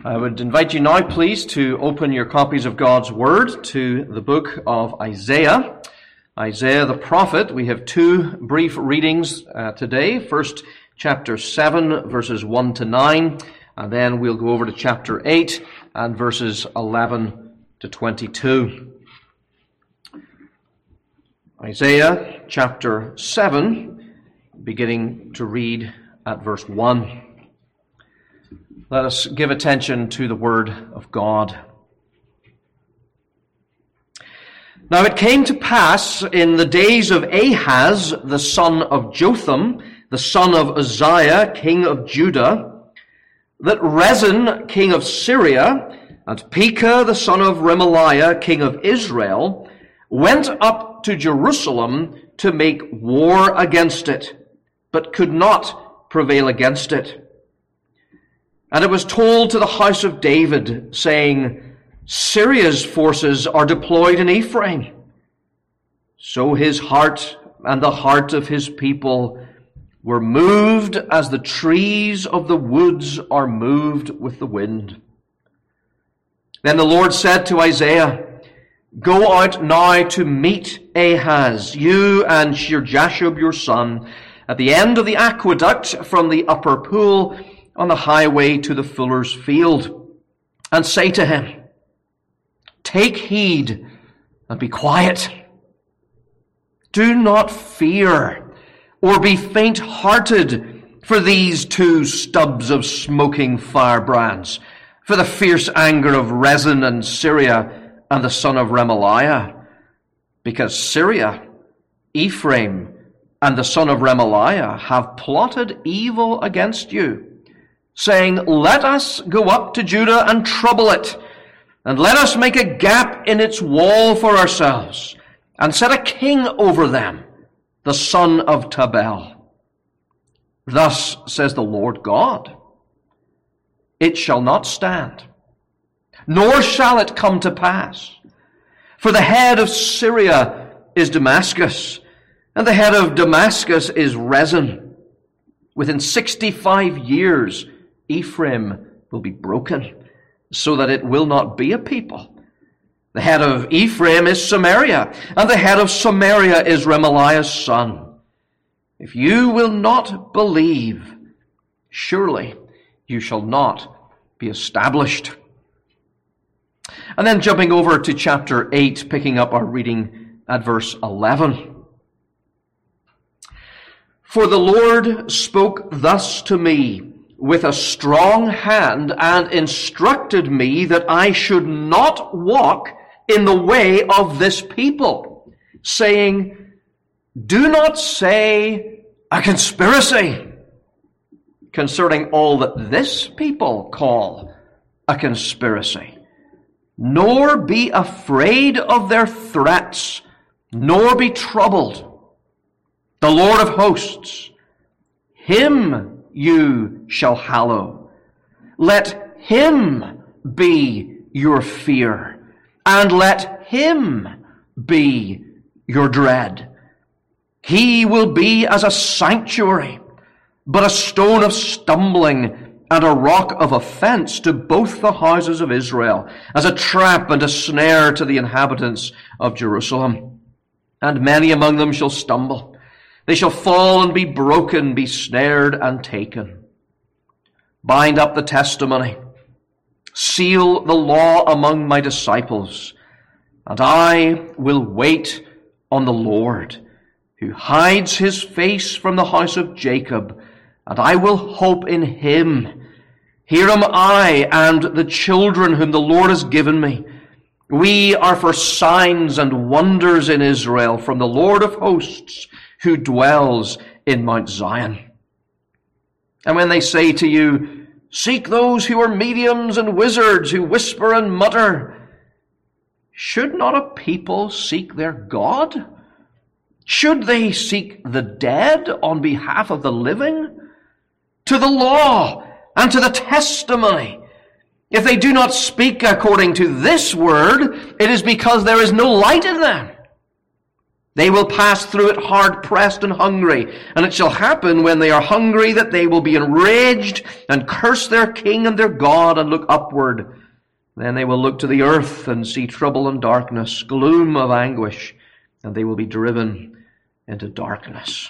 I would invite you now, please, to open your copies of God's Word to the book of Isaiah. Isaiah the prophet. We have two brief readings today. First, chapter 7, verses 1 to 9, and then we'll go over to chapter 8 and verses 11 to 22. Isaiah chapter 7, beginning to read at verse 1. Let us give attention to the word of God. Now it came to pass in the days of Ahaz, the son of Jotham, the son of Uzziah, king of Judah, that Rezin, king of Syria, and Pekah, the son of Remaliah, king of Israel, went up to Jerusalem to make war against it, but could not prevail against it. And it was told to the house of David, saying, Syria's forces are deployed in Ephraim. So his heart and the heart of his people were moved as the trees of the woods are moved with the wind. Then the Lord said to Isaiah, Go out now to meet Ahaz, you and Shear-Jashub your son, at the end of the aqueduct from the upper pool, on the highway to the fuller's field, and say to him, Take heed and be quiet. Do not fear or be faint-hearted for these two stubs of smoking firebrands, for the fierce anger of Rezin and Syria and the son of Remaliah, because Syria, Ephraim, and the son of Remaliah have plotted evil against you, saying, Let us go up to Judah and trouble it, and let us make a gap in its wall for ourselves, and set a king over them, the son of Tabel. Thus says the Lord God, It shall not stand, nor shall it come to pass. For the head of Syria is Damascus, and the head of Damascus is Rezin. Within 65 years, Ephraim will be broken, so that it will not be a people. The head of Ephraim is Samaria, and the head of Samaria is Remaliah's son. If you will not believe, surely you shall not be established. And then jumping over to chapter 8, picking up our reading at verse 11. For the Lord spoke thus to me with a strong hand, and instructed me that I should not walk in the way of this people, saying, Do not say a conspiracy concerning all that this people call a conspiracy, nor be afraid of their threats, nor be troubled. The Lord of hosts, him you shall hallow. Let him be your fear, and let him be your dread. He will be as a sanctuary, but a stone of stumbling and a rock of offense to both the houses of Israel, as a trap and a snare to the inhabitants of Jerusalem. And many among them shall stumble. They shall fall and be broken, be snared and taken. Bind up the testimony. Seal the law among my disciples. And I will wait on the Lord, who hides his face from the house of Jacob, and I will hope in him. Here am I and the children whom the Lord has given me. We are for signs and wonders in Israel from the Lord of hosts, who dwells in Mount Zion. And when they say to you, Seek those who are mediums and wizards who whisper and mutter, should not a people seek their God? Should they seek the dead on behalf of the living? To the law and to the testimony. If they do not speak according to this word, it is because there is no light in them. They will pass through it hard-pressed and hungry. And it shall happen when they are hungry that they will be enraged and curse their king and their God and look upward. Then they will look to the earth and see trouble and darkness, gloom of anguish, and they will be driven into darkness.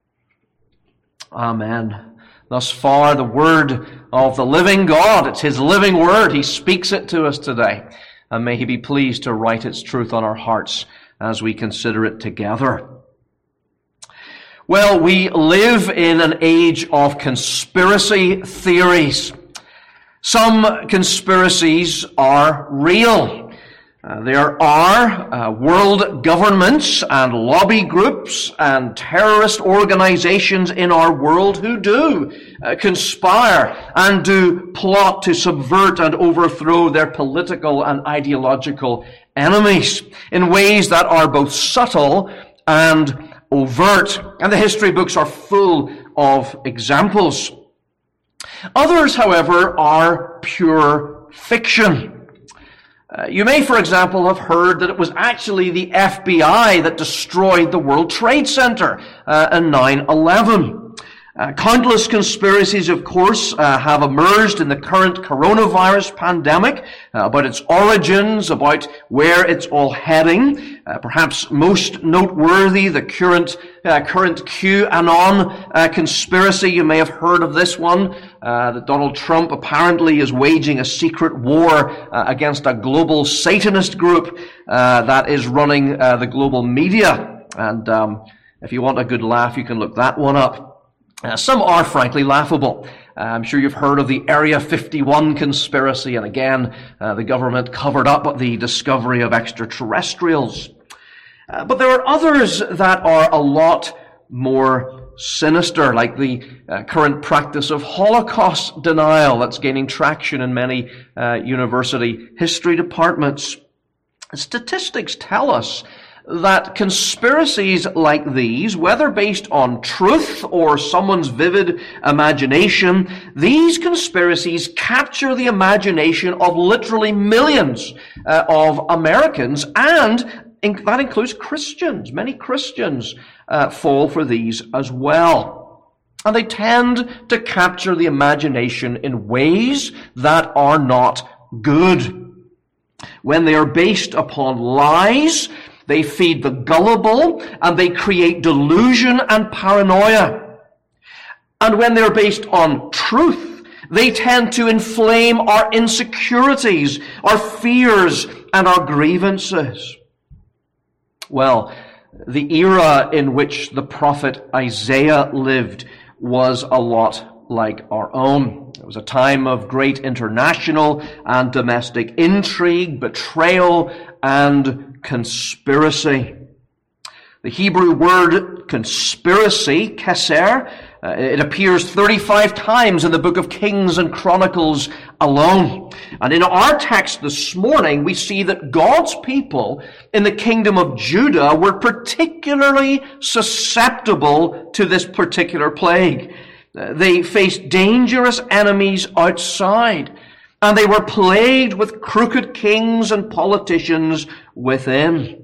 Amen. Thus far, the word of the living God. It's His living word. He speaks it to us today. And may He be pleased to write its truth on our hearts as we consider it together. Well, we live in an age of conspiracy theories. Some conspiracies are real. There are world governments and lobby groups and terrorist organizations in our world who do conspire and do plot to subvert and overthrow their political and ideological enemies in ways that are both subtle and overt. And the history books are full of examples. Others, however, are pure fiction. You may, for example, have heard that it was actually the FBI that destroyed the World Trade Center in 9/11. Countless conspiracies, of course, have emerged in the current coronavirus pandemic about its origins, about where it's all heading. Perhaps most noteworthy, the current QAnon conspiracy. You may have heard of this one, that Donald Trump apparently is waging a secret war against a global Satanist group that is running the global media. And if you want a good laugh, you can look that one up. Some are frankly laughable. I'm sure you've heard of the Area 51 conspiracy, and again, the government covered up the discovery of extraterrestrials. But there are others that are a lot more sinister, like the current practice of Holocaust denial that's gaining traction in many university history departments. Statistics tell us that conspiracies like these, whether based on truth or someone's vivid imagination, these conspiracies capture the imagination of literally millions of Americans, and that includes Christians. Many Christians fall for these as well. And they tend to capture the imagination in ways that are not good. When they are based upon lies, they feed the gullible, and they create delusion and paranoia. And when they're based on truth, they tend to inflame our insecurities, our fears, and our grievances. Well, the era in which the prophet Isaiah lived was a lot like our own. It was a time of great international and domestic intrigue, betrayal, and conspiracy. The Hebrew word conspiracy, keser, it appears 35 times in the book of Kings and Chronicles alone. And in our text this morning, we see that God's people in the kingdom of Judah were particularly susceptible to this particular plague. They faced dangerous enemies outside, and they were plagued with crooked kings and politicians within.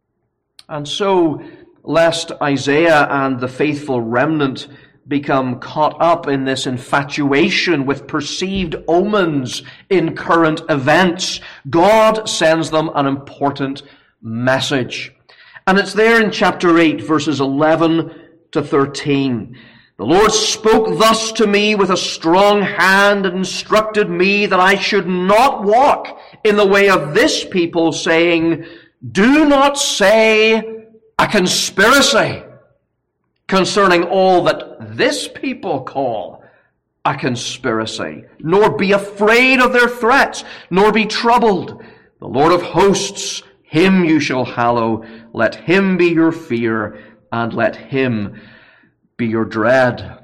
And so, lest Isaiah and the faithful remnant become caught up in this infatuation with perceived omens in current events, God sends them an important message. And it's there in chapter 8, verses 11 to 13. The Lord spoke thus to me with a strong hand and instructed me that I should not walk in the way of this people, saying, do not say a conspiracy concerning all that this people call a conspiracy, nor be afraid of their threats, nor be troubled. The Lord of hosts, him you shall hallow. Let him be your fear, and let him be your dread.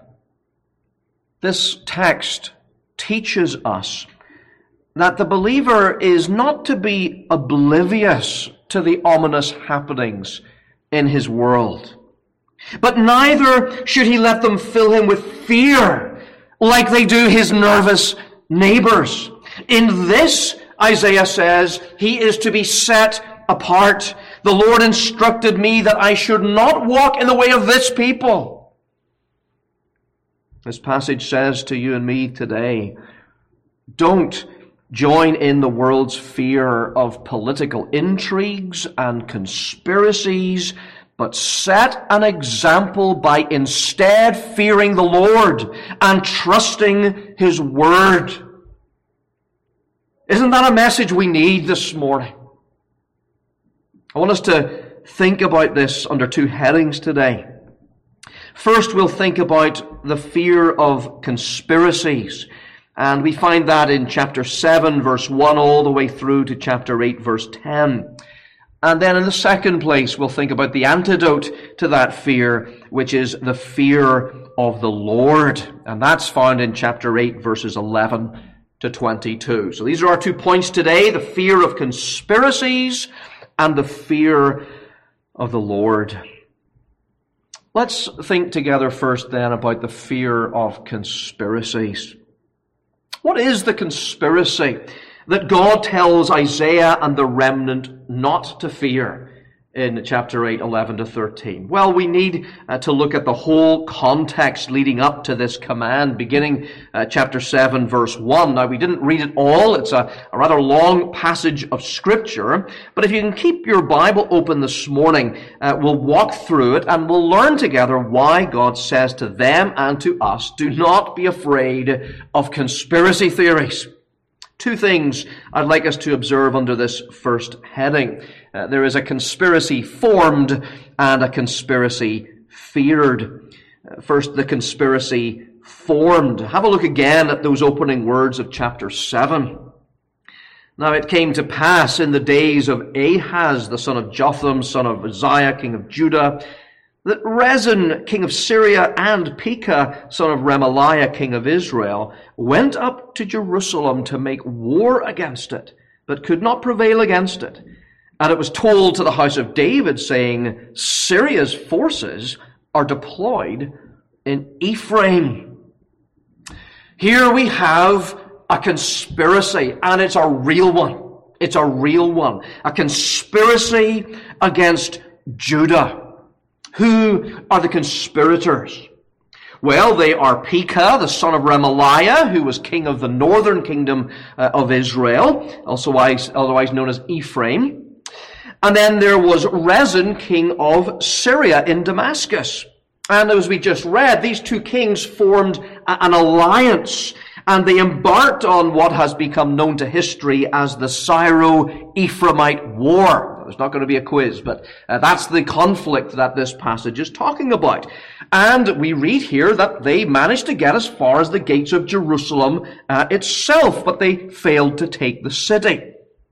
This text teaches us that the believer is not to be oblivious to the ominous happenings in his world, but neither should he let them fill him with fear like they do his nervous neighbors. In this, Isaiah says, he is to be set apart. The Lord instructed me that I should not walk in the way of this people. This passage says to you and me today, don't join in the world's fear of political intrigues and conspiracies, but set an example by instead fearing the Lord and trusting His Word. Isn't that a message we need this morning? I want us to think about this under two headings today. First, we'll think about the fear of conspiracies. And we find that in chapter 7, verse 1, all the way through to chapter 8, verse 10. And then in the second place, we'll think about the antidote to that fear, which is the fear of the Lord. And that's found in chapter 8, verses 11 to 22. So these are our 2 points today, the fear of conspiracies and the fear of the Lord. Let's think together first then about the fear of conspiracies. What is the conspiracy that God tells Isaiah and the remnant not to fear in chapter 8, 11 to 13? Well, we need to look at the whole context leading up to this command, beginning chapter 7, verse 1. Now, we didn't read it all. It's a rather long passage of Scripture. But if you can keep your Bible open this morning, we'll walk through it and we'll learn together why God says to them and to us, do not be afraid of conspiracy theories. 2 things I'd like us to observe under this first heading. There is a conspiracy formed and a conspiracy feared. First, the conspiracy formed. Have a look again at those opening words of chapter 7. Now it came to pass in the days of Ahaz, the son of Jotham, son of Uzziah, king of Judah, that Rezin, king of Syria, and Pekah, son of Remaliah, king of Israel, went up to Jerusalem to make war against it, but could not prevail against it. And it was told to the house of David, saying, Syria's forces are deployed in Ephraim. Here we have a conspiracy, and it's a real one. It's a real one. A conspiracy against Judah. Who are the conspirators? Well, they are Pekah, the son of Remaliah, who was king of the northern kingdom of Israel, otherwise known as Ephraim. And then there was Rezin, king of Syria in Damascus. And as we just read, these 2 kings formed an alliance, and they embarked on what has become known to history as the Syro-Ephraimite War. There's not going to be a quiz, but that's the conflict that this passage is talking about. And we read here that they managed to get as far as the gates of Jerusalem itself, but they failed to take the city.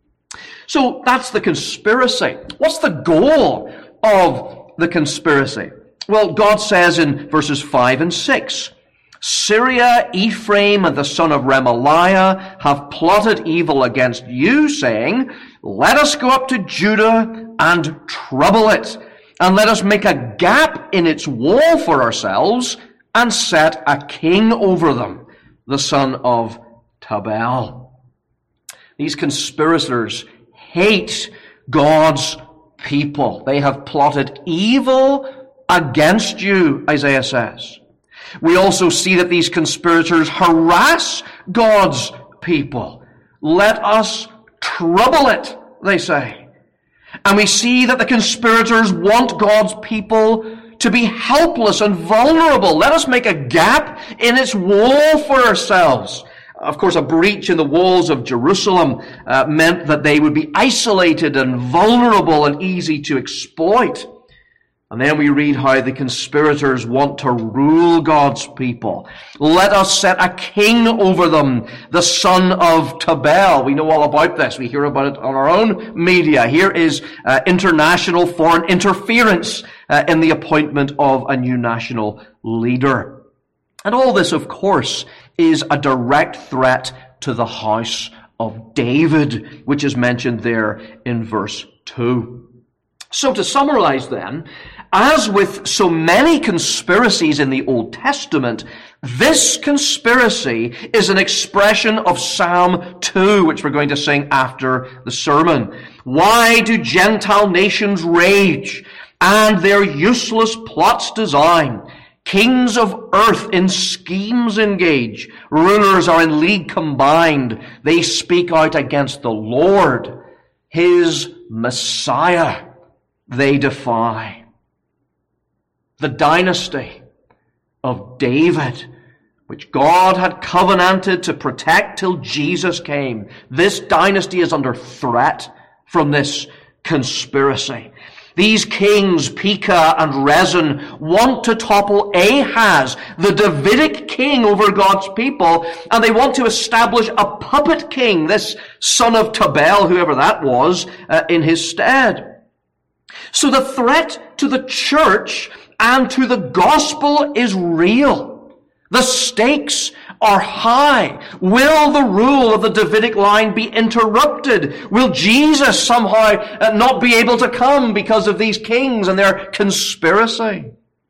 So that's the conspiracy. What's the goal of the conspiracy? Well, God says in verses 5 and 6, Syria, Ephraim, and the son of Remaliah have plotted evil against you, saying, let us go up to Judah and trouble it, and let us make a gap in its wall for ourselves, and set a king over them, the son of Tabel. These conspirators hate God's people. They have plotted evil against you, Isaiah says. We also see that these conspirators harass God's people. Let us trouble it, they say. And we see that the conspirators want God's people to be helpless and vulnerable. Let us make a gap in its wall for ourselves. Of course, a breach in the walls of Jerusalem meant that they would be isolated and vulnerable and easy to exploit. And then we read how the conspirators want to rule God's people. Let us set a king over them, the son of Tabel. We know all about this. We hear about it on our own media. Here is international foreign interference in the appointment of a new national leader. And all this, of course, is a direct threat to the house of David, which is mentioned there in verse 2. So to summarize then, as with so many conspiracies in the Old Testament, This conspiracy is an expression of Psalm 2, which we're going to sing after the sermon. Why do Gentile nations rage and their useless plots design? Kings of earth in schemes engage. Rulers are in league combined. They speak out against the Lord. His Messiah they defy. The dynasty of David, which God had covenanted to protect till Jesus came. This dynasty is under threat from this conspiracy. These kings, Pekah and Rezin, want to topple Ahaz, the Davidic king over God's people, and they want to establish a puppet king, this son of Tabel, whoever that was, in his stead. So the threat to the church and to the gospel is real. The stakes are high. Will the rule of the Davidic line be interrupted? Will Jesus somehow not be able to come because of these kings and their conspiracy?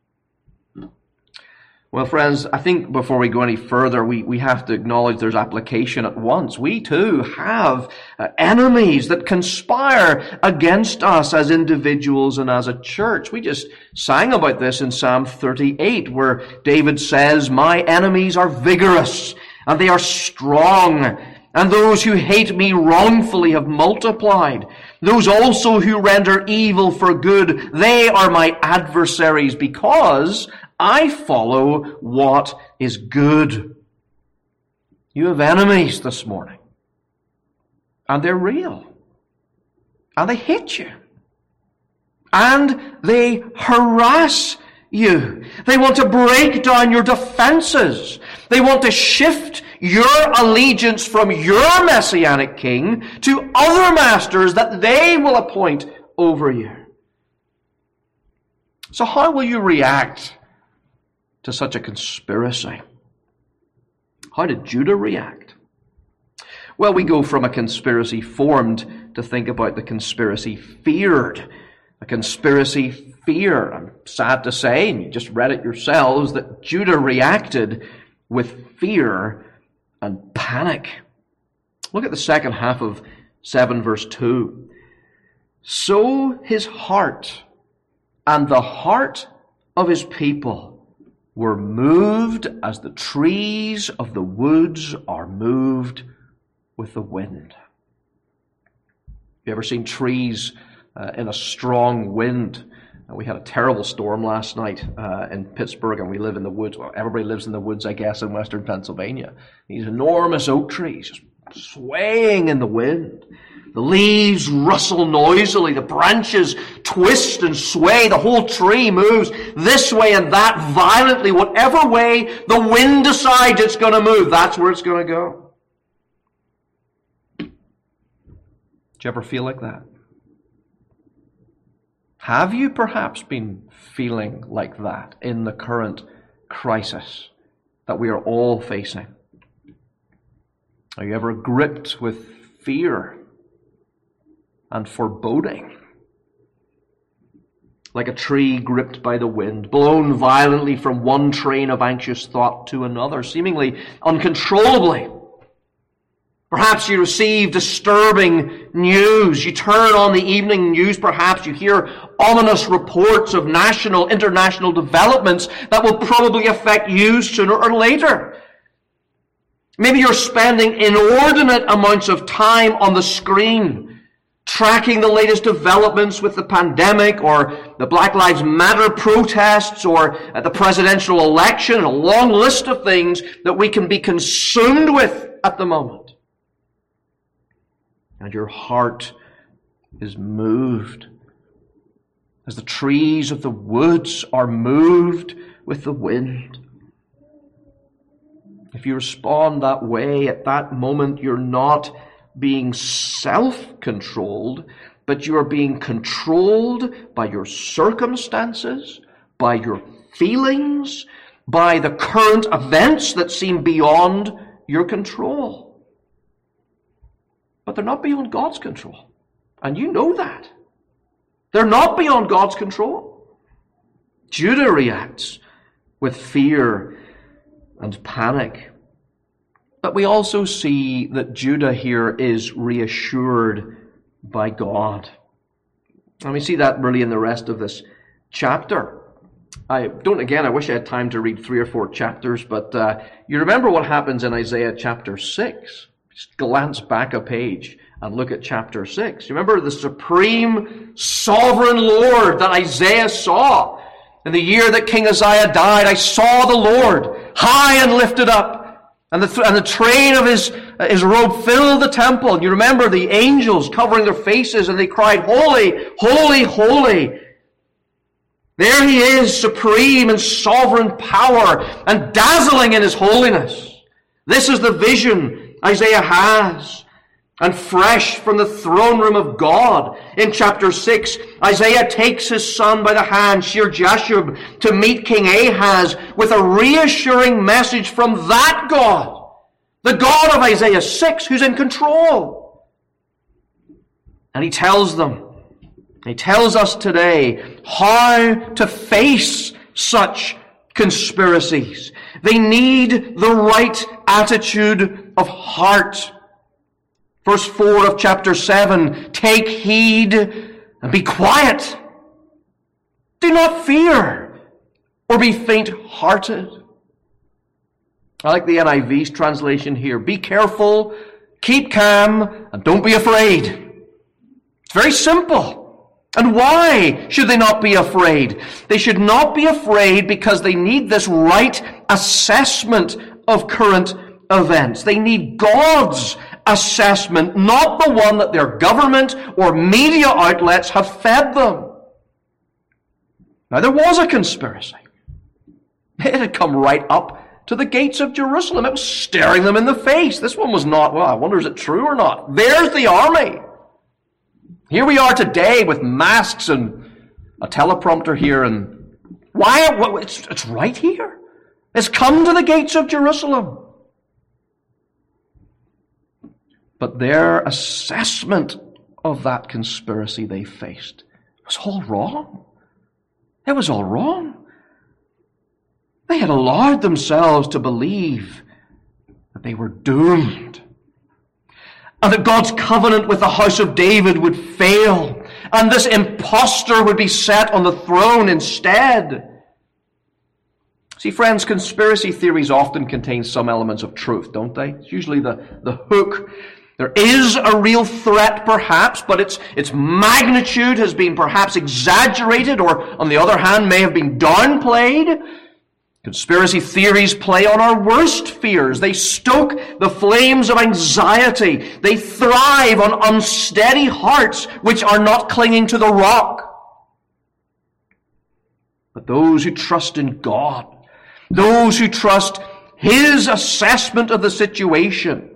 Well, friends, I think before we go any further, we have to acknowledge there's application at once. We too have enemies that conspire against us as individuals and as a church. We just sang about this in Psalm 38, where David says, "My enemies are vigorous, and they are strong, and those who hate me wrongfully have multiplied. Those also who render evil for good, they are my adversaries, because I follow what is good." You have enemies this morning. And they're real. And they hate you. And they harass you. They want to break down your defenses. They want to shift your allegiance from your messianic king to other masters that they will appoint over you. So how will you react to such a conspiracy? How did Judah react? Well, we go from a conspiracy formed to think about the conspiracy feared. A conspiracy fear. I'm sad to say, and you just read it yourselves, that Judah reacted with fear and panic. Look at the second half of 7 verse 2. So his heart and the heart of his people were moved as the trees of the woods are moved with the wind. You ever seen trees in a strong wind? We had a terrible storm last night in Pittsburgh, and we live in the woods. Well, everybody lives in the woods, I guess, in western Pennsylvania. These enormous oak trees just swaying in the wind. The leaves rustle noisily. The branches twist and sway. The whole tree moves this way and that violently. Whatever way the wind decides it's going to move, that's where it's going to go. Do you ever feel like that? Have you perhaps been feeling like that in the current crisis that we are all facing? Are you ever gripped with fear and foreboding? Like a tree gripped by the wind, blown violently from one train of anxious thought to another, seemingly uncontrollably. Perhaps you receive disturbing news. You turn on the evening news, perhaps you hear ominous reports of national, international developments that will probably affect you sooner or later. Maybe you're spending inordinate amounts of time on the screen, tracking the latest developments with the pandemic or the Black Lives Matter protests or the presidential election, and a long list of things that we can be consumed with at the moment. And your heart is moved as the trees of the woods are moved with the wind. If you respond that way at that moment, you're not being self-controlled, but you are being controlled by your circumstances, by your feelings, by the current events that seem beyond your control. But they're not beyond God's control. And you know that. They're not beyond God's control. Judah reacts with fear and panic. But we also see that Judah here is reassured by God. And we see that really in the rest of this chapter. I wish I had time to read 3 or 4 chapters, but you remember what happens in Isaiah chapter 6. Just glance back a page and look at chapter 6. You remember the supreme sovereign Lord that Isaiah saw. In the year that King Uzziah died, I saw the Lord high and lifted up, and the train of his robe filled the temple. And you remember the angels covering their faces, and they cried, Holy, holy, holy. There he is, supreme in sovereign power and dazzling in his holiness. This is the vision Isaiah has, and fresh from the throne room of God. In chapter 6, Isaiah takes his son by the hand, Shear-Jashub, to meet King Ahaz with a reassuring message from that God, the God of Isaiah 6, who's in control. And he tells us today how to face such conspiracies. They need the right attitude of heart. Verse 4 of chapter 7, take heed and be quiet. Do not fear or be faint-hearted. I like the NIV's translation here. Be careful, keep calm, and don't be afraid. It's very simple. And why should they not be afraid? They should not be afraid because they need this right assessment of current events. They need God's assessment, not the one that their government or media outlets have fed them. Now, there was a conspiracy. It had come right up to the gates of Jerusalem. It was staring them in the face. This one was not, well, I wonder, is it true or not? There's the army. Here we are today with masks and a teleprompter here, and why? It's right here. It's come to the gates of Jerusalem. But their assessment of that conspiracy they faced was all wrong. It was all wrong. They had allowed themselves to believe that they were doomed, and that God's covenant with the house of David would fail, and this impostor would be set on the throne instead. See, friends, conspiracy theories often contain some elements of truth, don't they? It's usually the hook. There is a real threat, perhaps, but its magnitude has been perhaps exaggerated, or, on the other hand, may have been downplayed. Conspiracy theories play on our worst fears. They stoke the flames of anxiety. They thrive on unsteady hearts which are not clinging to the rock. But those who trust in God, those who trust His assessment of the situation,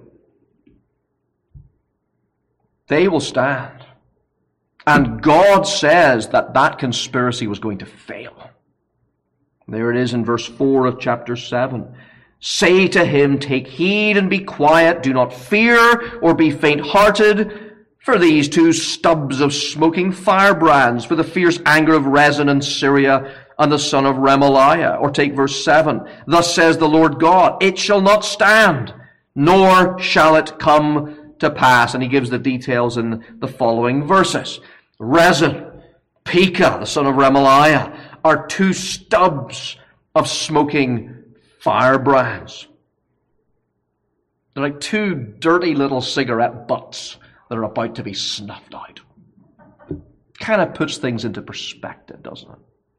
they will stand. And God says that conspiracy was going to fail. There it is in verse 4 of chapter 7. Say to him, take heed and be quiet. Do not fear or be faint-hearted for these 2 stubs of smoking firebrands, for the fierce anger of Rezin and Syria and the son of Remaliah. Or take verse 7. Thus says the Lord God, it shall not stand, nor shall it come to pass. And he gives the details in the following verses. Rezin, Pekah, the son of Remaliah, are 2 stubs of smoking firebrands. They're like 2 dirty little cigarette butts that are about to be snuffed out. Kind of puts things into perspective, doesn't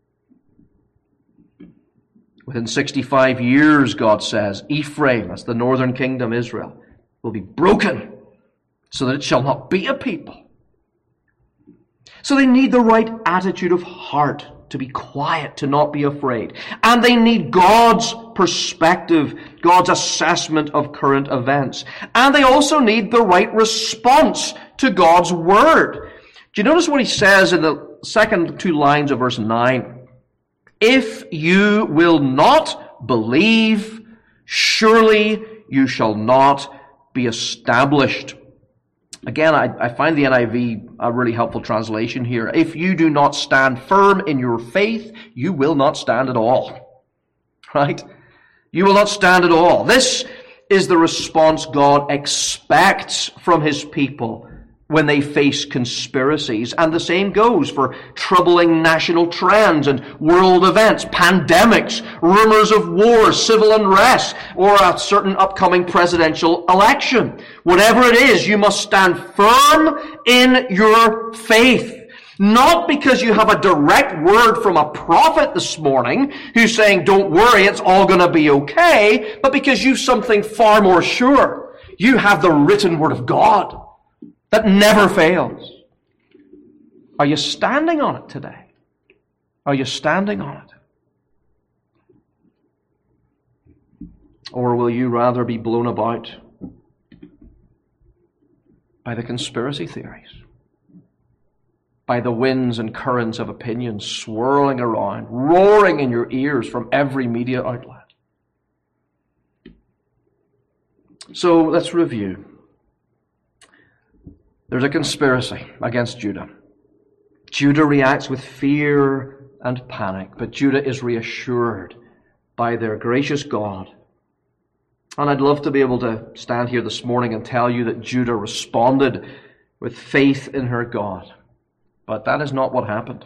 it? Within 65 years, God says, Ephraim, that's the northern kingdom, Israel, will be broken so that it shall not be a people. So they need the right attitude of heart, to be quiet, to not be afraid. And they need God's perspective, God's assessment of current events. And they also need the right response to God's word. Do you notice what he says in the second 2 lines of verse 9? If you will not believe, surely you shall not be established. Again, I find the NIV a really helpful translation here. If you do not stand firm in your faith, you will not stand at all. Right? You will not stand at all. This is the response God expects from his people when they face conspiracies. And the same goes for troubling national trends and world events, pandemics, rumors of war, civil unrest, or a certain upcoming presidential election. Whatever it is, you must stand firm in your faith. Not because you have a direct word from a prophet this morning who's saying, don't worry, it's all going to be okay, but because you've something far more sure. You have the written word of God that never fails. Are you standing on it today? Are you standing on it? Or will you rather be blown about by the conspiracy theories? By the winds and currents of opinion swirling around, roaring in your ears from every media outlet? So let's review. There's a conspiracy against Judah. Judah reacts with fear and panic, but Judah is reassured by their gracious God. And I'd love to be able to stand here this morning and tell you that Judah responded with faith in her God. But that is not what happened.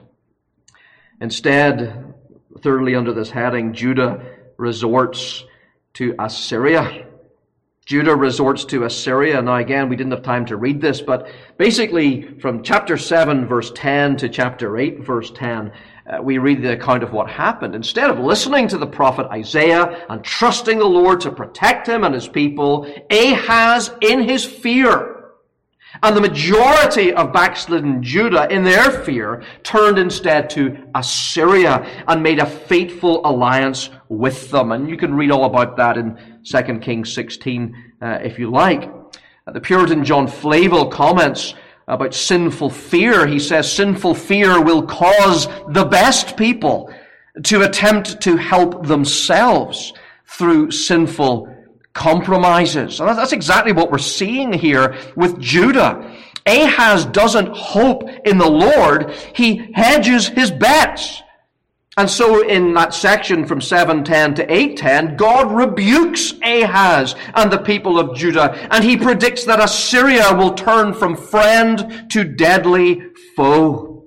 Instead, thirdly, under this heading, Judah resorts to Assyria. Judah resorts to Assyria. Now again, we didn't have time to read this, but basically from chapter 7, verse 10 to chapter 8, verse 10, we read the account of what happened. Instead of listening to the prophet Isaiah and trusting the Lord to protect him and his people, Ahaz, in his fear, and the majority of backslidden Judah, in their fear, turned instead to Assyria and made a fateful alliance with them. And you can read all about that in 2 Kings 16, if you like. The Puritan John Flavel comments about sinful fear. He says, sinful fear will cause the best people to attempt to help themselves through sinful compromises. And that's exactly what we're seeing here with Judah. Ahaz doesn't hope in the Lord. He hedges his bets. And so in that section from 7:10 to 8:10, God rebukes Ahaz and the people of Judah, and he predicts that Assyria will turn from friend to deadly foe.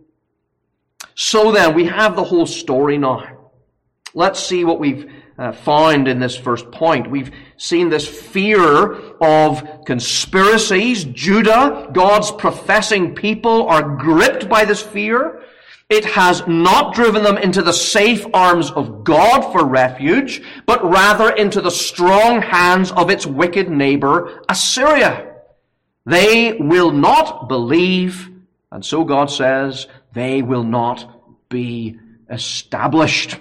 So then, we have the whole story now. Let's see what we've found in this first point. We've seen this fear of conspiracies. Judah, God's professing people, are gripped by this fear. It has not driven them into the safe arms of God for refuge, but rather into the strong hands of its wicked neighbor, Assyria. They will not believe, and so God says, they will not be established.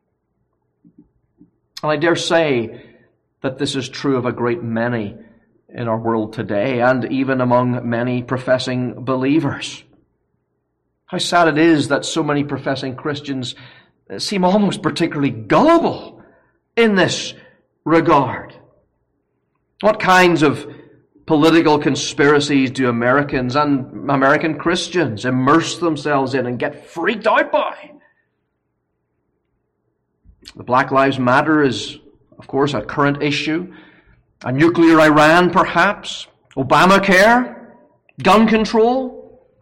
And I dare say that this is true of a great many in our world today, and even among many professing believers. How sad it is that so many professing Christians seem almost particularly gullible in this regard. What kinds of political conspiracies do Americans and American Christians immerse themselves in and get freaked out by? The Black Lives Matter is, of course, a current issue. A nuclear Iran, perhaps. Obamacare. Gun control.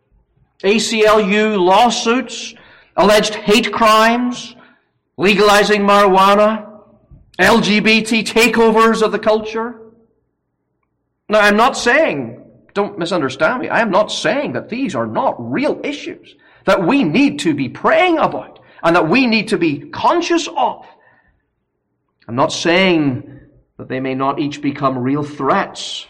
ACLU lawsuits. Alleged hate crimes. Legalizing marijuana. LGBT takeovers of the culture. Now, I'm not saying, don't misunderstand me, I am not saying that these are not real issues that we need to be praying about and that we need to be conscious of. I'm not saying that they may not each become real threats.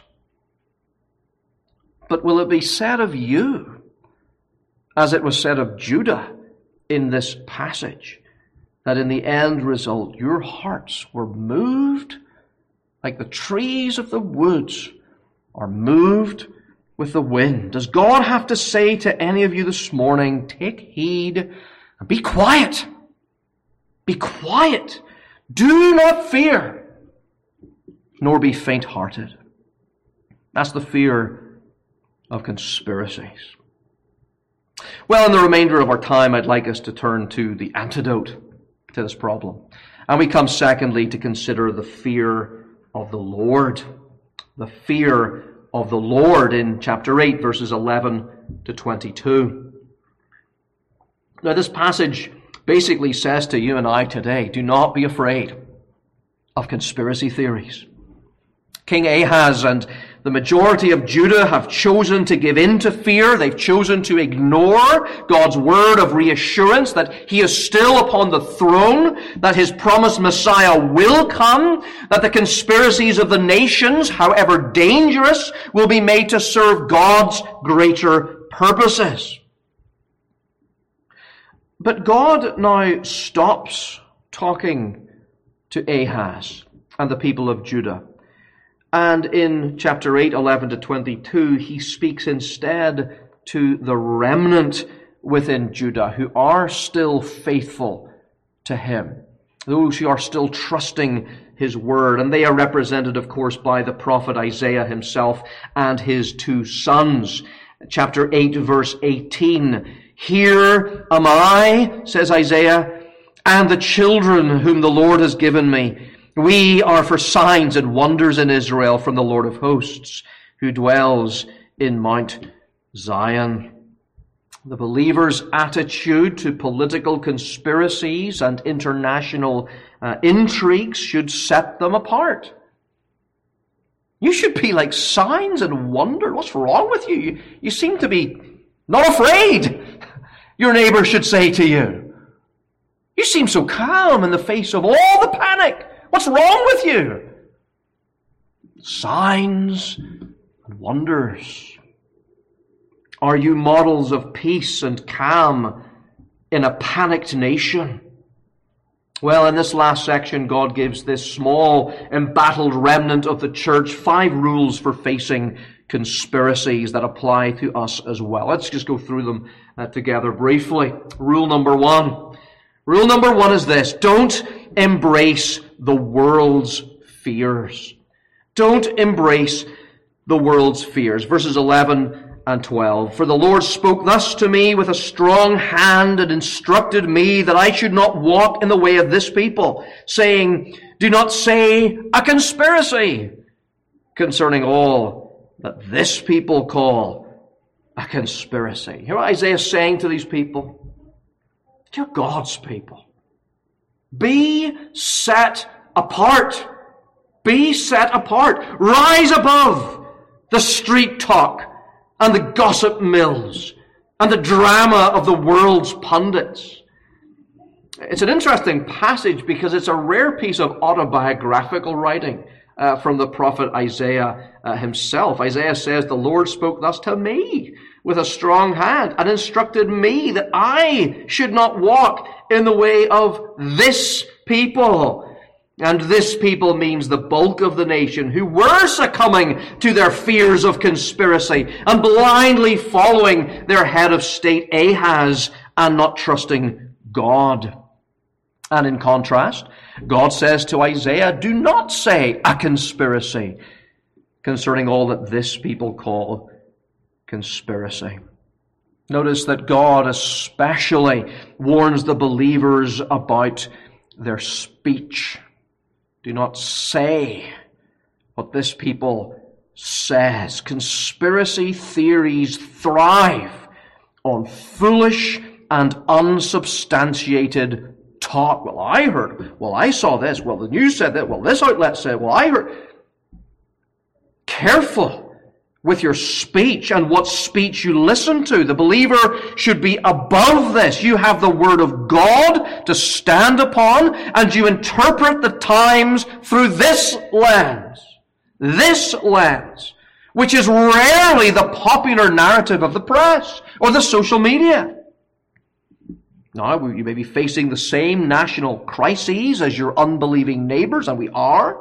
But will it be said of you, as it was said of Judah in this passage, that in the end result your hearts were moved like the trees of the woods are moved with the wind? Does God have to say to any of you this morning, take heed and be quiet? Be quiet. Do not fear, nor be faint-hearted. That's the fear of conspiracies. Well, in the remainder of our time, I'd like us to turn to the antidote to this problem. And we come secondly to consider the fear of the Lord. The fear of the Lord in chapter 8, verses 11 to 22. Now this passage basically says to you and I today, do not be afraid of conspiracy theories. King Ahaz and the majority of Judah have chosen to give in to fear. They've chosen to ignore God's word of reassurance that he is still upon the throne, that his promised Messiah will come, that the conspiracies of the nations, however dangerous, will be made to serve God's greater purposes. But God now stops talking to Ahaz and the people of Judah. And in chapter 8, 11 to 22, he speaks instead to the remnant within Judah who are still faithful to him. Those who are still trusting his word. And they are represented, of course, by the prophet Isaiah himself and his two sons. Chapter 8, verse 18. Here am I, says Isaiah, and the children whom the Lord has given me. We are for signs and wonders in Israel from the Lord of hosts, who dwells in Mount Zion. The believer's attitude to political conspiracies and international intrigues should set them apart. You should be like signs and wonders. What's wrong with you? You seem to be not afraid, your neighbor should say to you. You seem so calm in the face of all the panic. What's wrong with you? Signs and wonders. Are you models of peace and calm in a panicked nation? Well, in this last section, God gives this small, embattled remnant of the church 5 rules for facing conspiracies that apply to us as well. Let's just go through them together briefly. Rule number 1. Rule number 1 is this: don't embrace the world's fears. Don't embrace the world's fears. Verses 11 and 12. For the Lord spoke thus to me with a strong hand and instructed me that I should not walk in the way of this people, saying, do not say a conspiracy concerning all that this people call a conspiracy. Hear what Isaiah is saying to these people? You're God's people. Be set apart. Be set apart. Rise above the street talk and the gossip mills and the drama of the world's pundits. It's an interesting passage because it's a rare piece of autobiographical writing from the prophet Isaiah himself. Isaiah says, the Lord spoke thus to me with a strong hand and instructed me that I should not walk in the way of this people. And this people means the bulk of the nation who were succumbing to their fears of conspiracy and blindly following their head of state Ahaz and not trusting God. And in contrast, God says to Isaiah, do not say a conspiracy concerning all that this people call conspiracy. Notice that God especially warns the believers about their speech. Do not say what this people says. Conspiracy theories thrive on foolish and unsubstantiated talk. Well, I heard. Well, I saw this. Well, the news said that. Well, this outlet said. Well, I heard. Careful with your speech and what speech you listen to. The believer should be above this. You have the Word of God to stand upon, and you interpret the times through this lens. This lens, which is rarely the popular narrative of the press or the social media. Now, you may be facing the same national crises as your unbelieving neighbors, and we are.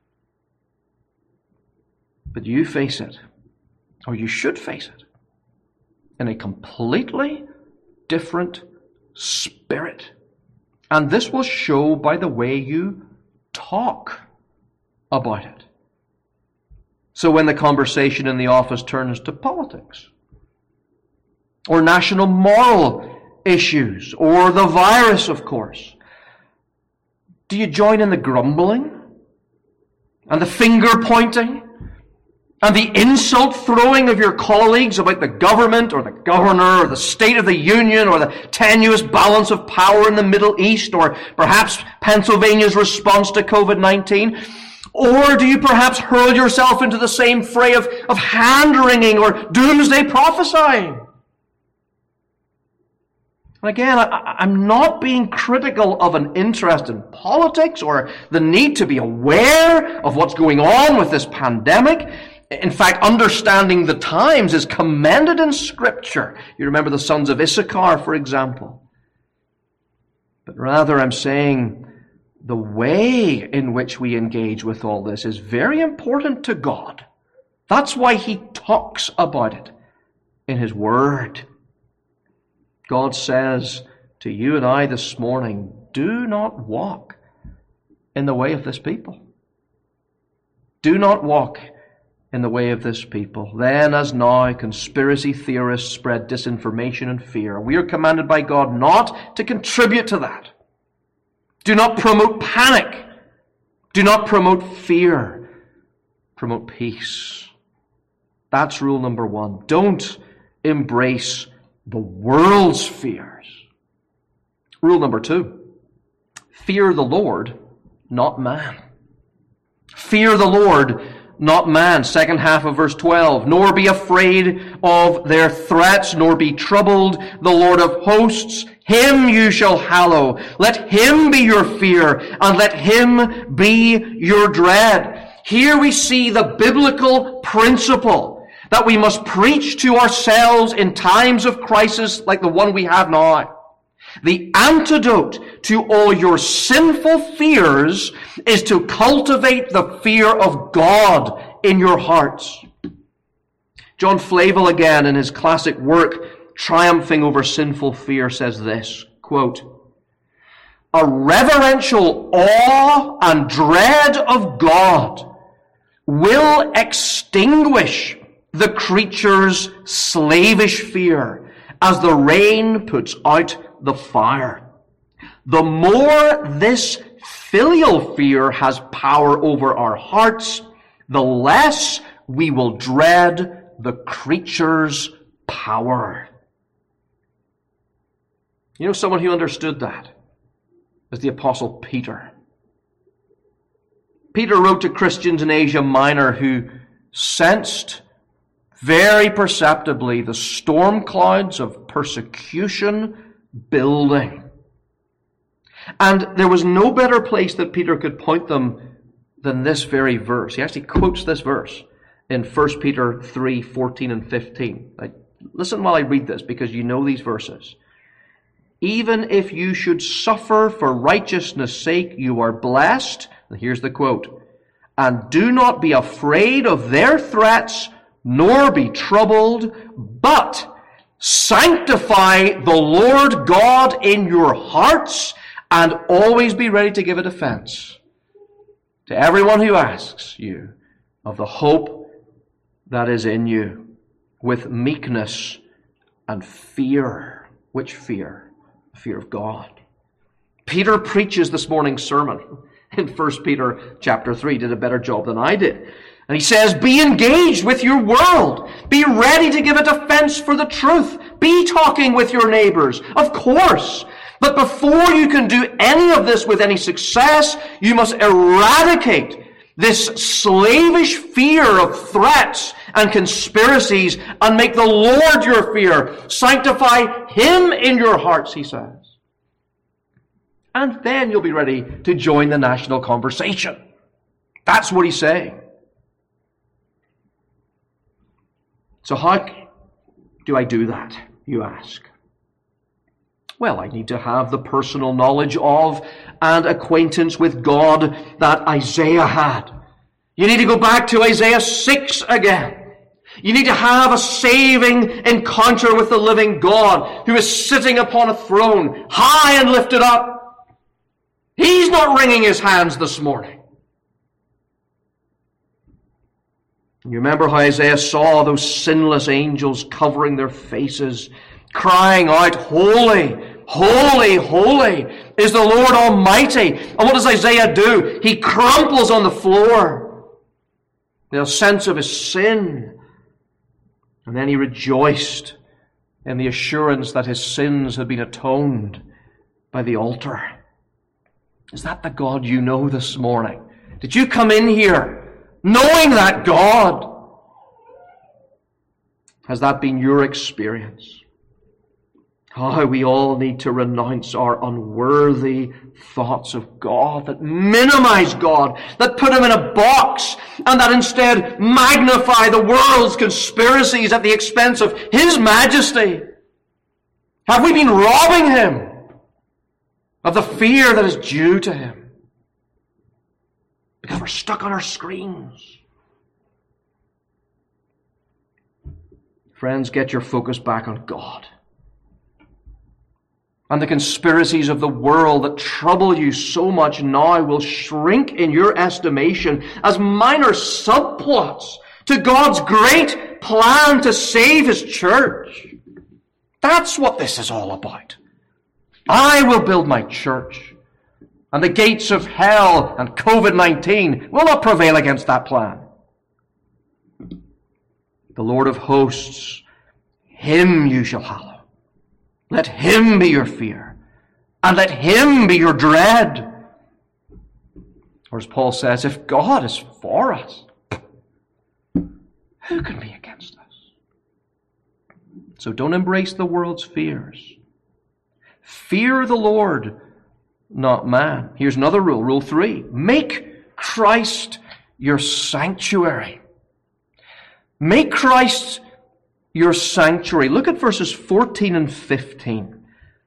But you face it, or you should face it, in a completely different spirit. And this will show by the way you talk about it. So when the conversation in the office turns to politics, or national moral issues, or the virus, of course, Do you join in the grumbling and the finger pointing and the insult throwing of your colleagues about the government or the governor or the state of the union or the tenuous balance of power in the Middle East or perhaps Pennsylvania's response to COVID-19? Or do you perhaps hurl yourself into the same fray of hand-wringing or doomsday prophesying? And again, I'm not being critical of an interest in politics or the need to be aware of what's going on with this pandemic. In fact, understanding the times is commended in Scripture. You remember the sons of Issachar, for example. But rather, I'm saying the way in which we engage with all this is very important to God. That's why He talks about it in His Word. God says to you and I this morning, do not walk in the way of this people. Do not walk in the way of this people. Then, as now, conspiracy theorists spread disinformation and fear. We are commanded by God not to contribute to that. Do not promote panic. Do not promote fear. Promote peace. That's rule number one. Don't embrace the world's fears. Rule number two. Fear the Lord, not man. Fear the Lord, not man. Second half of verse 12. Nor be afraid of their threats, nor be troubled. The Lord of hosts, Him you shall hallow. Let Him be your fear, and let Him be your dread. Here we see the biblical principle that we must preach to ourselves in times of crisis like the one we have now. The antidote to all your sinful fears is to cultivate the fear of God in your hearts. John Flavel, again, in his classic work, Triumphing Over Sinful Fear, says this, quote, "A reverential awe and dread of God will extinguish the creature's slavish fear as the rain puts out the fire. The more this filial fear has power over our hearts, the less we will dread the creature's power." You know someone who understood that is the Apostle Peter. Peter wrote to Christians in Asia Minor who sensed very perceptibly the storm clouds of persecution building. And there was no better place that Peter could point them than this very verse. He actually quotes this verse in 1 Peter 3, 14 and 15. Listen while I read this, because you know these verses. "Even if you should suffer for righteousness' sake, you are blessed." And here's the quote. "And do not be afraid of their threats, nor be troubled, but sanctify the Lord God in your hearts, and always be ready to give a defense to everyone who asks you of the hope that is in you, with meekness and fear." Which fear? The fear of God. Peter preaches this morning's sermon in 1 Peter chapter 3. Did a better job than I did. And he says, be engaged with your world. Be ready to give a defense for the truth. Be talking with your neighbors, of course. But before you can do any of this with any success, you must eradicate this slavish fear of threats and conspiracies and make the Lord your fear. Sanctify Him in your hearts, he says. And then you'll be ready to join the national conversation. That's what he's saying. So how do I do that, you ask? Well, I need to have the personal knowledge of and acquaintance with God that Isaiah had. You need to go back to Isaiah 6 again. You need to have a saving encounter with the living God who is sitting upon a throne, high and lifted up. He's not wringing his hands this morning. You remember how Isaiah saw those sinless angels covering their faces, crying out, "Holy, Holy, holy is the Lord Almighty. And what does Isaiah do? He crumples on the floor with a sense of his sin. And then he rejoiced in the assurance that his sins had been atoned by the altar. Is that the God you know this morning? Did you come in here knowing that God? Has that been your experience? How we all need to renounce our unworthy thoughts of God, that minimize God, that put Him in a box, and that instead magnify the world's conspiracies at the expense of His majesty. Have we been robbing Him of the fear that is due to Him? Because we're stuck on our screens. Friends, get your focus back on God. And the conspiracies of the world that trouble you so much now will shrink in your estimation as minor subplots to God's great plan to save His church. That's what this is all about. I will build my church, and the gates of hell and COVID-19 will not prevail against that plan. The Lord of hosts, Him you shall hallow. Let Him be your fear, and let Him be your dread. Or as Paul says, if God is for us, who can be against us? So don't embrace the world's fears. Fear the Lord, not man. Here's another rule, Rule 3. Make Christ your sanctuary. Make Christ your sanctuary. Look at verses 14 and 15.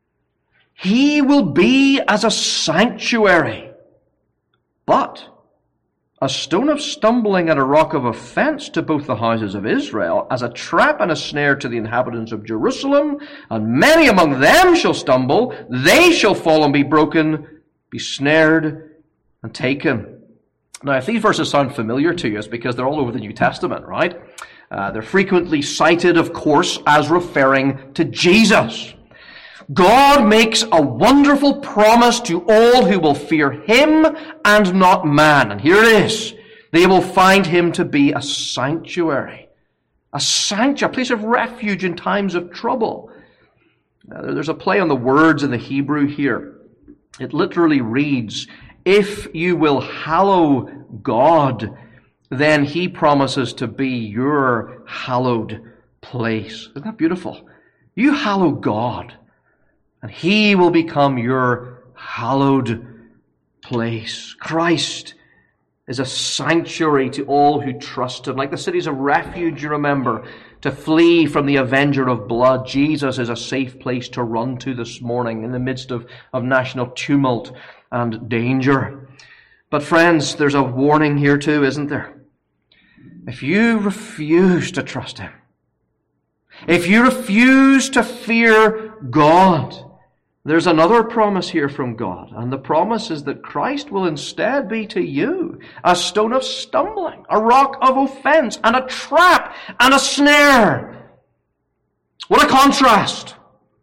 He will be as a sanctuary, but a stone of stumbling and a rock of offense to both the houses of Israel, as a trap and a snare to the inhabitants of Jerusalem, and many among them shall stumble, they shall fall and be broken, be snared and taken. Now, if these verses sound familiar to you, it's because they're all over the New Testament, right? They're frequently cited, of course, as referring to Jesus. God makes a wonderful promise to all who will fear Him and not man. And here it is. They will find Him to be a sanctuary. A place of refuge in times of trouble. There's a play on the words in the Hebrew here. It literally reads, if you will hallow God, then He promises to be your hallowed place. Isn't that beautiful? You hallow God, and He will become your hallowed place. Christ is a sanctuary to all who trust Him. Like the cities of refuge, you remember, to flee from the avenger of blood. Jesus is a safe place to run to this morning in the midst of national tumult and danger. But friends, there's a warning here too, isn't there? If you refuse to trust Him, if you refuse to fear God, there's another promise here from God. And the promise is that Christ will instead be to you a stone of stumbling, a rock of offense, and a trap and a snare. What a contrast!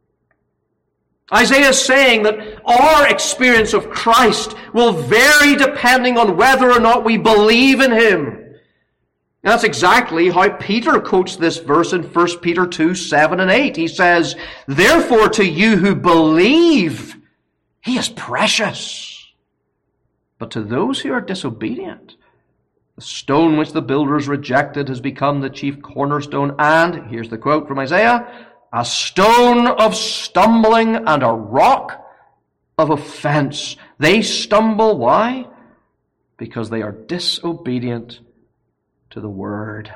Isaiah is saying that our experience of Christ will vary depending on whether or not we believe in Him. And that's exactly how Peter quotes this verse in 1 Peter 2, 7 and 8. He says, therefore to you who believe, He is precious. But to those who are disobedient, the stone which the builders rejected has become the chief cornerstone. And, here's the quote from Isaiah, a stone of stumbling and a rock of offense. They stumble. Why? Because they are disobedient to the Word.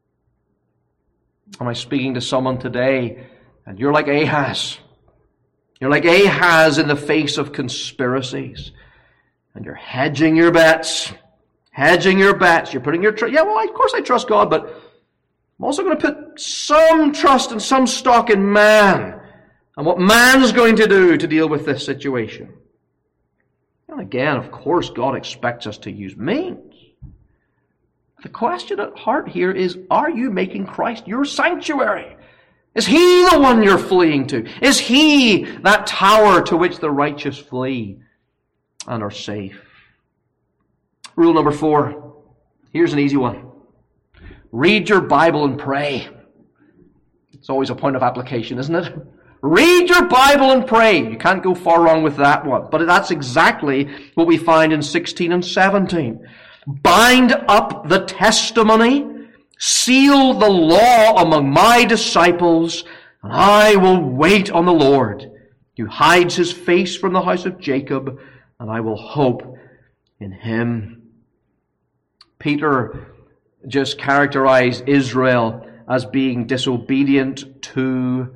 Am I speaking to someone today and you're like Ahaz? You're like Ahaz in the face of conspiracies. And you're hedging your bets. You're putting your trust. Yeah, well, of course I trust God, but I'm also going to put some trust and some stock in man and what man's going to do to deal with this situation. And again, of course, God expects us to use means. The question at heart here is, are you making Christ your sanctuary? Is He the one you're fleeing to? Is He that tower to which the righteous flee and are safe? Rule number 4. Here's an easy one. Read your Bible and pray. It's always a point of application, isn't it? Read your Bible and pray. You can't go far wrong with that one. But that's exactly what we find in 16 and 17. Bind up the testimony, seal the law among my disciples, and I will wait on the Lord, who hides His face from the house of Jacob, and I will hope in Him. Peter just characterized Israel as being disobedient to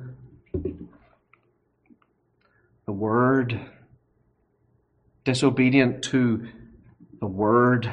the Word. Disobedient to the Word.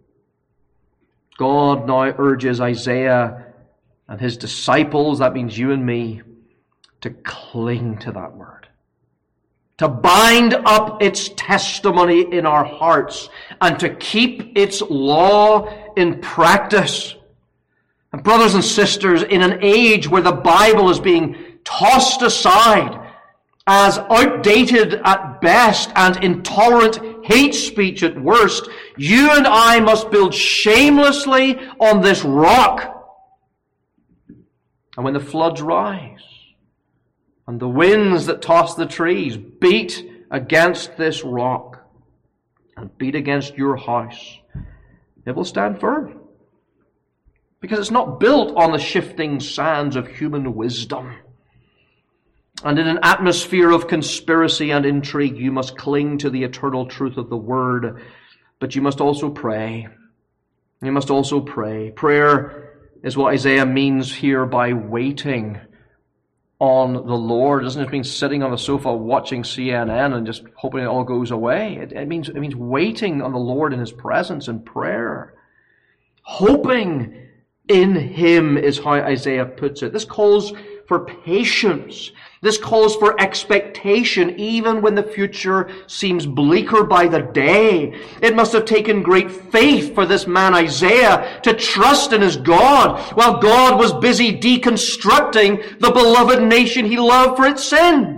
God now urges Isaiah and his disciples, that means you and me, to cling to that Word. To bind up its testimony in our hearts and to keep its law in practice. And brothers and sisters, in an age where the Bible is being tossed aside as outdated at best and intolerant hate speech at worst, you and I must build shamelessly on this rock. And when the floods rise and the winds that toss the trees beat against this rock and beat against your house, it will stand firm. Because it's not built on the shifting sands of human wisdom. And in an atmosphere of conspiracy and intrigue, you must cling to the eternal truth of the Word. But you must also pray. You must also pray. Prayer is what Isaiah means here by waiting on the Lord. It doesn't mean sitting on the sofa watching CNN and just hoping it all goes away. It means waiting on the Lord in His presence in prayer. Hoping in Him is how Isaiah puts it. This calls for patience. This calls for expectation even when the future seems bleaker by the day. It must have taken great faith for this man Isaiah to trust in his God while God was busy deconstructing the beloved nation He loved for its sins.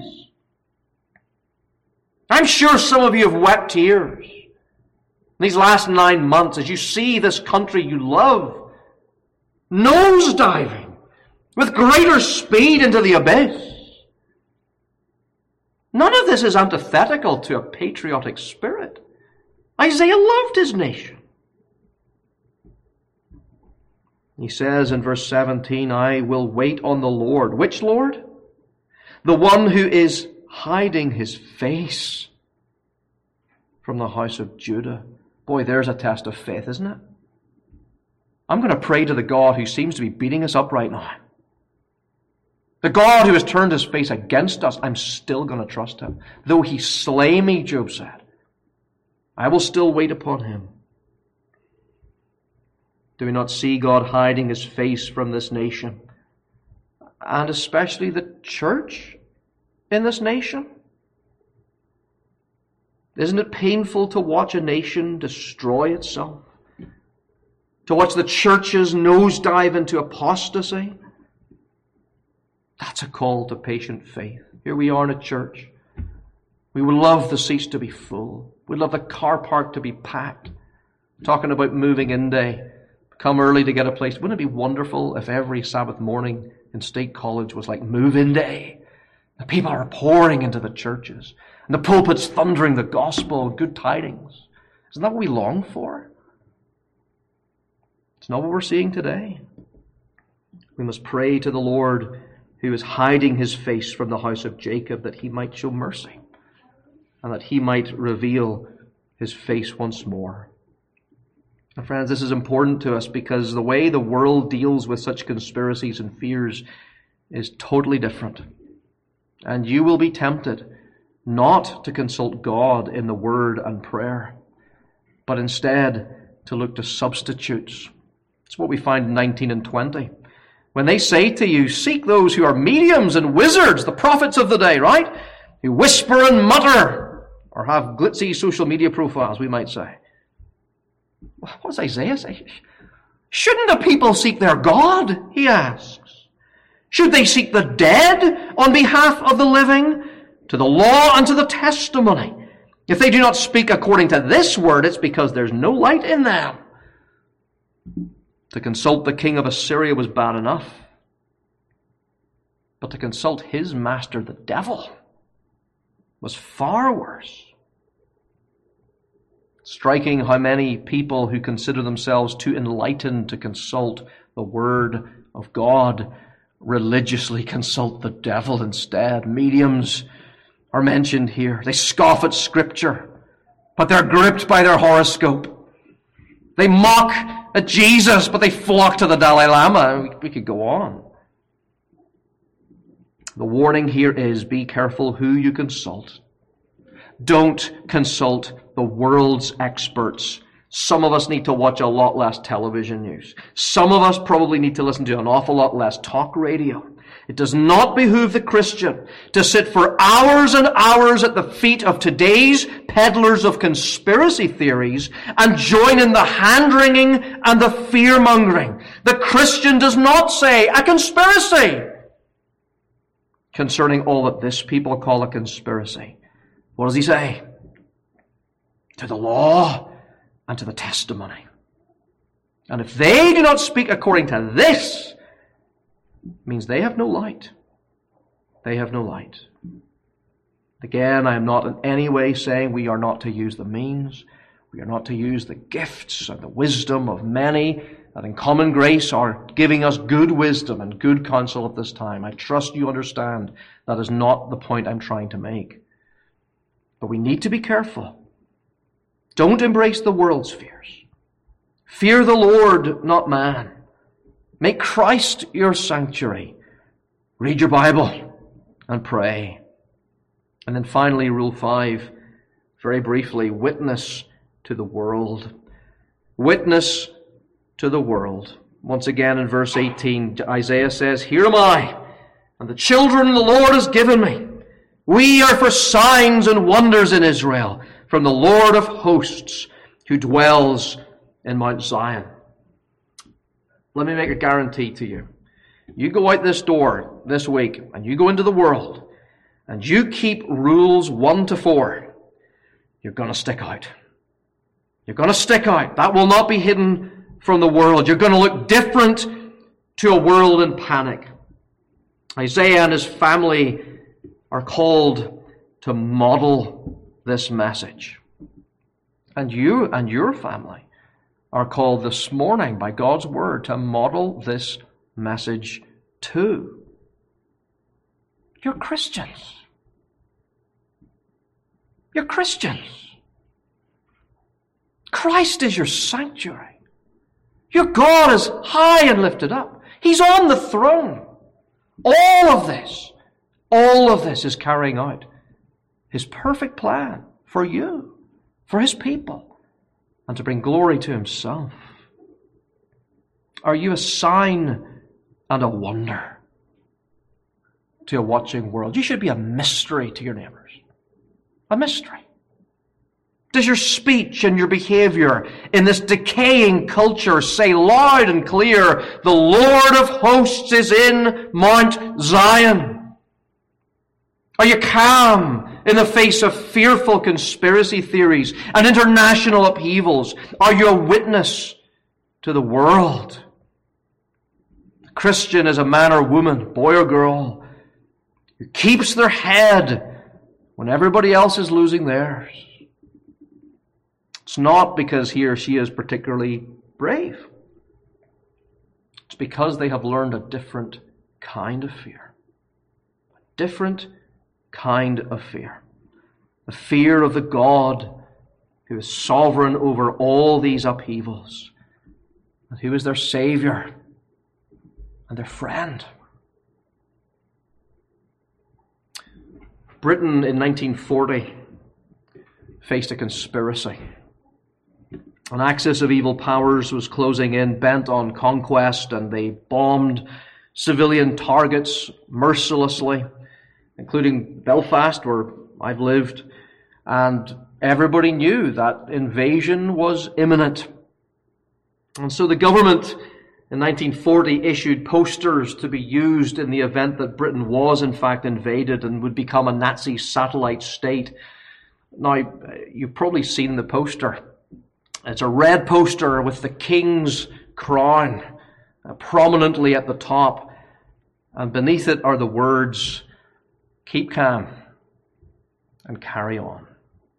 I'm sure some of you have wept tears these last 9 months as you see this country you love nosediving with greater speed into the abyss. None of this is antithetical to a patriotic spirit. Isaiah loved his nation. He says in verse 17, I will wait on the Lord. Which Lord? The one who is hiding His face from the house of Judah. Boy, there's a test of faith, isn't it? I'm going to pray to the God who seems to be beating us up right now. The God who has turned His face against us, I'm still going to trust Him. Though He slay me, Job said, I will still wait upon Him. Do we not see God hiding His face from this nation? And especially the church in this nation? Isn't it painful to watch a nation destroy itself? To watch the churches nosedive into apostasy? That's a call to patient faith. Here we are in a church. We would love the seats to be full. We'd love the car park to be packed. Talking about moving in day. Come early to get a place. Wouldn't it be wonderful if every Sabbath morning in State College was like move-in day? The people are pouring into the churches. And the pulpit's thundering the gospel, good tidings. Isn't that what we long for? It's not what we're seeing today. We must pray to the Lord who is hiding His face from the house of Jacob, that He might show mercy and that He might reveal His face once more. And friends, this is important to us because the way the world deals with such conspiracies and fears is totally different. And you will be tempted not to consult God in the Word and prayer, but instead to look to substitutes. It's what we find in 19 and 20. When they say to you, seek those who are mediums and wizards, the prophets of the day, right? Who whisper and mutter, or have glitzy social media profiles, we might say. What does Isaiah say? Shouldn't the people seek their God? He asks. Should they seek the dead on behalf of the living? To the law and to the testimony. If they do not speak according to this word, it's because there's no light in them. To consult the king of Assyria was bad enough. But to consult his master, the devil, was far worse. Striking how many people who consider themselves too enlightened to consult the Word of God religiously consult the devil instead. Mediums are mentioned here. They scoff at Scripture, but they're gripped by their horoscope. They mock at Jesus, but they flock to the Dalai Lama. We could go on. The warning here is, be careful who you consult. Don't consult the world's experts. Some of us need to watch a lot less television news. Some of us probably need to listen to an awful lot less talk radio. It does not behoove the Christian to sit for hours and hours at the feet of today's peddlers of conspiracy theories and join in the hand-wringing and the fear-mongering. The Christian does not say a conspiracy concerning all that this people call a conspiracy. What does he say? To the law and to the testimony. And if they do not speak according to this, it means they have no light. They have no light. Again, I am not in any way saying we are not to use the means. We are not to use the gifts and the wisdom of many that in common grace are giving us good wisdom and good counsel at this time. I trust you understand that is not the point I'm trying to make. But we need to be careful. Don't embrace the world's fears. Fear the Lord, not man. Make Christ your sanctuary. Read your Bible and pray. And then finally, Rule 5, very briefly, witness to the world. Witness to the world. Once again in verse 18, Isaiah says, Here am I, and the children the Lord has given me. We are for signs and wonders in Israel, from the Lord of hosts, who dwells in Mount Zion. Let me make a guarantee to you. You go out this door this week, and you go into the world, and you keep rules 1 to 4, you're going to stick out. You're going to stick out. That will not be hidden from the world. You're going to look different to a world in panic. Isaiah and his family are called to model this message. And you and your family are called this morning by God's word to model this message too. You're Christians. You're Christians. Christ is your sanctuary. Your God is high and lifted up. He's on the throne. All of this is carrying out His perfect plan for you, for His people, and to bring glory to Himself. Are you a sign and a wonder to a watching world? You should be a mystery to your neighbors. A mystery. Does your speech and your behavior in this decaying culture say loud and clear, the Lord of hosts is in Mount Zion? Are you calm in the face of fearful conspiracy theories and international upheavals? Are you a witness to the world? A Christian is a man or woman, boy or girl, who keeps their head when everybody else is losing theirs. It's not because he or she is particularly brave. It's because they have learned a different kind of fear. A different kind of fear. The fear of the God who is sovereign over all these upheavals, and who is their Savior and their friend. Britain in 1940 faced a conspiracy. An axis of evil powers was closing in, bent on conquest, and they bombed civilian targets mercilessly, including Belfast, where I've lived, and everybody knew that invasion was imminent. And so the government in 1940 issued posters to be used in the event that Britain was in fact invaded and would become a Nazi satellite state. Now, you've probably seen the poster. It's a red poster with the king's crown prominently at the top, and beneath it are the words, "Keep calm and carry on."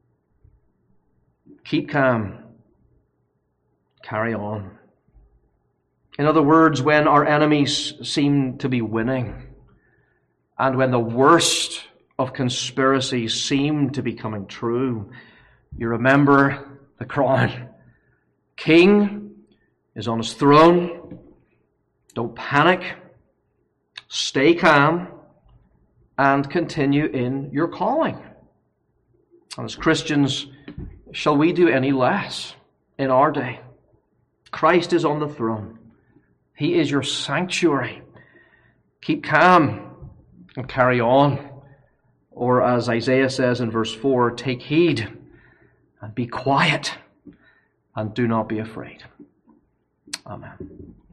Keep calm, carry on. In other words, when our enemies seem to be winning, and when the worst of conspiracies seem to be coming true, you remember the crown. King is on his throne. Don't panic. Stay calm and continue in your calling. And as Christians, shall we do any less in our day? Christ is on the throne. He is your sanctuary. Keep calm and carry on. Or as Isaiah says in verse 4, take heed and be quiet and do not be afraid. Amen.